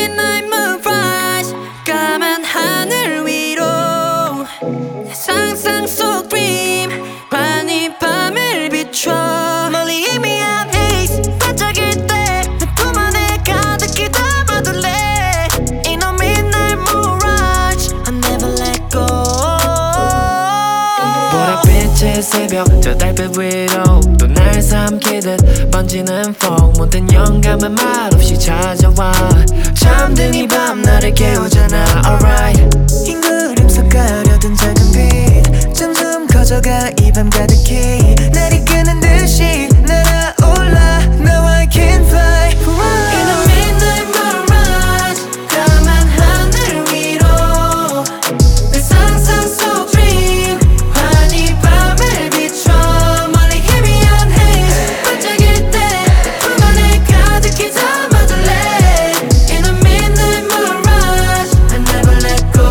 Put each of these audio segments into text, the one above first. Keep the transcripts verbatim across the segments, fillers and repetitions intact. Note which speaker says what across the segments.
Speaker 1: midnight moonrise 까만 하늘 위로 내 상상 속 dream 환히 밤을 비춰 멀리 희미한 haze 반짝일 때 내 품 안에 가득히 담아둘래 In a midnight moonrise I'll never let go
Speaker 2: 보랏빛의 새벽 저 달빛 위로 또 날 삼키듯 번지는 fog 모든 영감은 말없이 찾아와 잠든 이 밤 나를 깨우잖아 alright
Speaker 3: 흰 구름 속 가려든 작은 빛 점점 커져가 이 밤 가득히 날 이끄는 듯이 날아올라 Now I can fly
Speaker 1: In a midnight moonrise 까만 하늘 위로 내 상상 속 dream 환히 밤을 비춰 멀리 희미한 haze 반짝일 때 품 안에 가득히 담아둘래 In a midnight moonrise I never let go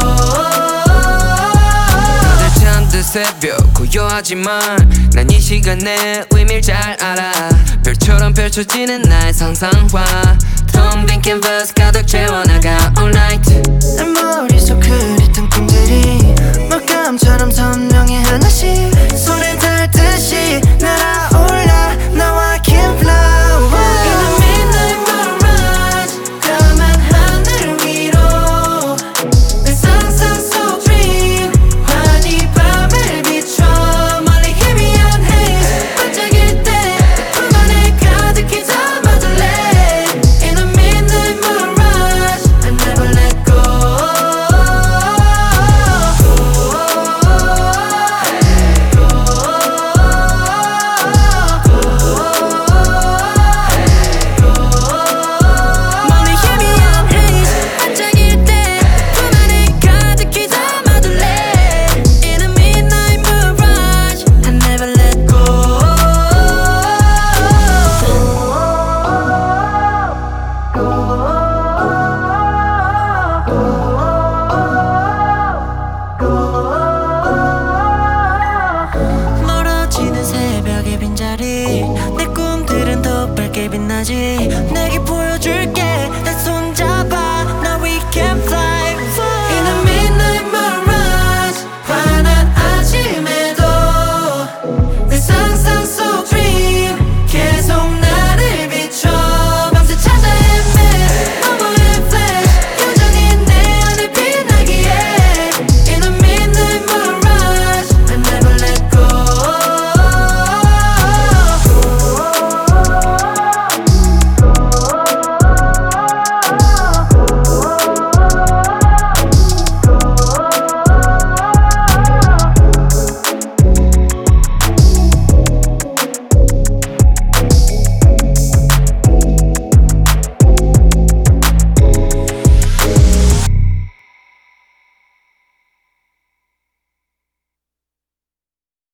Speaker 2: 다들 잠든 새벽 고요하지만 난 이 시간의 의미를 잘 알아 별처럼 펼쳐지는 나의 상상과 텅 빈 캔버스 가득 채워나가 all night
Speaker 3: 내 머릿속 흐릿한 꿈들이 물감처럼 선명해 하나